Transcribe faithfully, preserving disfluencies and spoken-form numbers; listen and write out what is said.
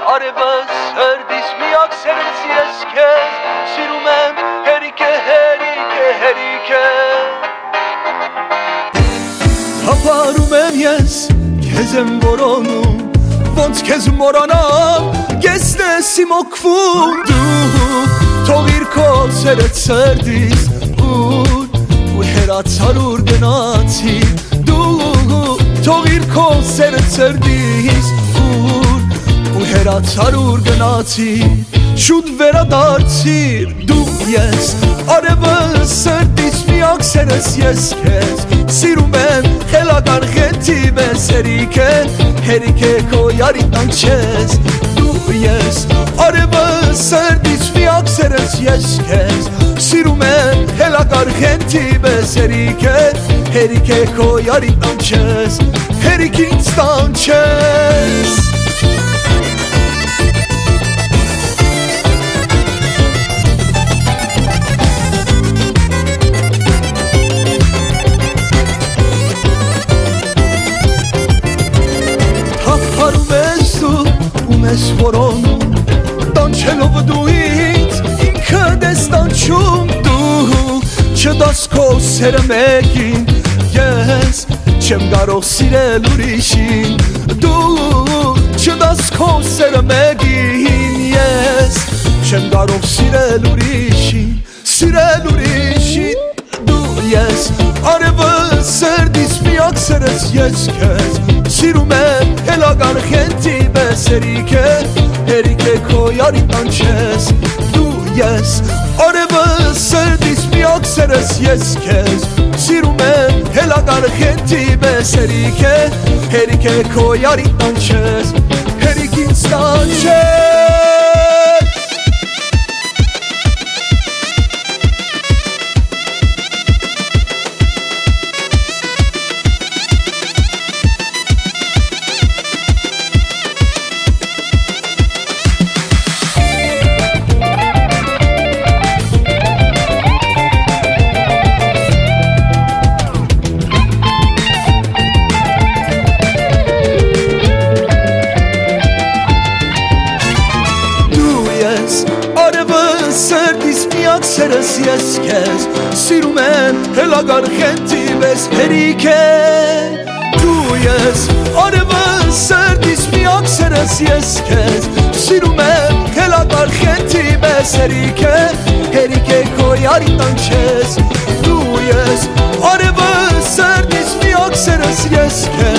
արևը սրտիս միակ սերս ես քեզ սիրում եմ հերիք է հերիք է հերիք է Հապարում եմ ես քեզ եմ որոնում ոնց քեզ մորանամ կեսնես իմ օգվում դու թողիր քո սերը սրտիս ու հերացար ուր գնացի դու թողիր քո սերը սրտիս ու հերացար ուր գնացի շուտ վերադարձիր դու ես արևը սրտիս միակ սերս ես քեզ սիրում եմ խելական խենթի մեզ հերիք է հերիք է քո յարիտան չես դու ես արևը սրտիս միակ սերս ես քեզ սիրում եմ խելական խենթի մեզ հերիք է հերիք է քո յարիտան չես հերիք ինձ տան չես Ես որոնում տանչելով դու ինձ ինքդ ես տանչում դու չտաս քո սերը մեկին ես չեմ կարող սիրել ուրիշին դու չտաս քո սերը մեկին ես չեմ կարող սիրել ուրիշին սիրել ուրիշին դու ես արևը սրտիս միակ սերս ես քեզ սիրում եմ հելական խենթի մեզ հերիք է հերիք է քո յարիտան չես դու ես արևը սրտիս միակ սերս ես քեզ սիրում եմ հելական խենթի մեզ հերիք է հերիք է քո յարիտան չես հերիք ինձ տան չես Սերս ես քեզ սիրում եմ հելական խենթի մեզ հերիք է դու ես արևը սրտիս միակ սերս ես քեզ սիրում եմ հելական խենթի մեզ հերիք է հերիք է քո յարիտան չես դու ես արևը սրտիս միակ սերս ես քեզ